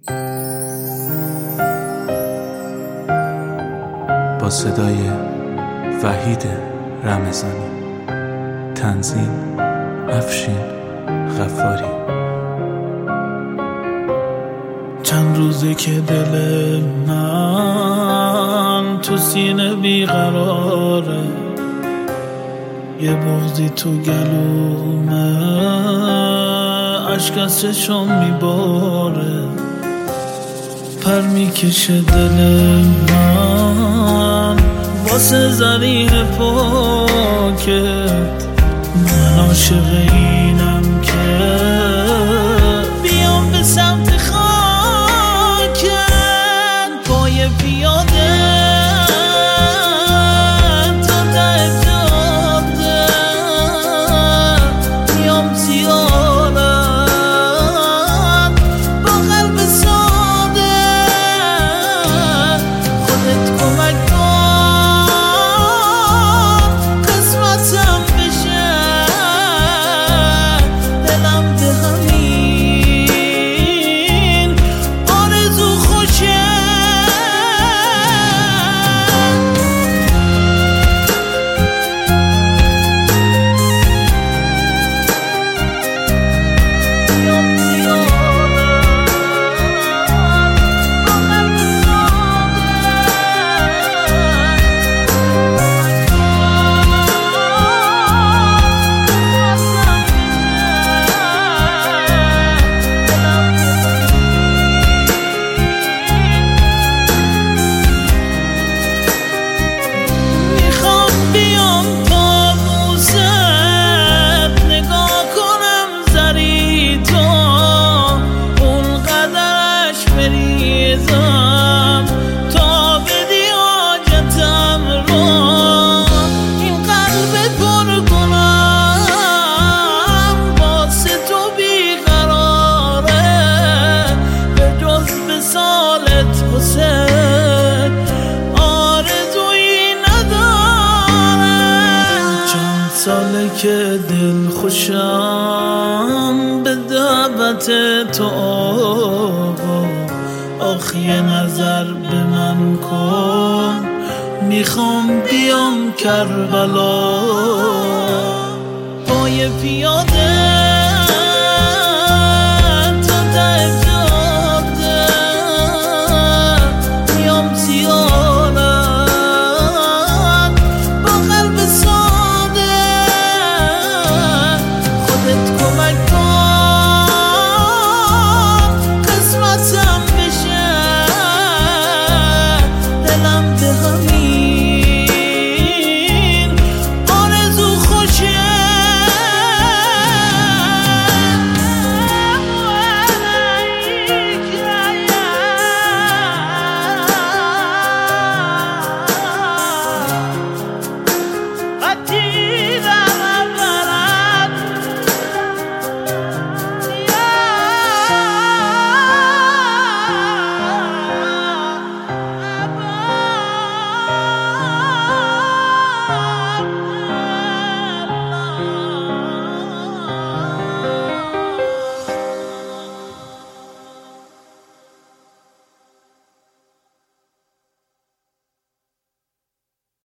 با صدای وحید رمضانی، تنظیم افشین غفاری. چند روزه که دل من تو سینه بیقراره، یه بغضی تو گلومه، عشق از چشم میباره، پر میکشه دل من واسه زریح پاکت. من عاشق اینم که بیام به سمت خاکت، پای پیاده تا ته جاده بیام زیارت با قلب ساده. خودت کمک کن قسمتم بشه، دلم به همین آرزو خوشه. تا بدی حاجتم رو این قلب پر کنم، واسه تو بیقراره به جز به سالت حسین آرزویی نداره. چند ساله که دل خوشم به دعوت تو آقا، آخ یه نظر به من کن، میخوام بیام کربلا. پای پیاده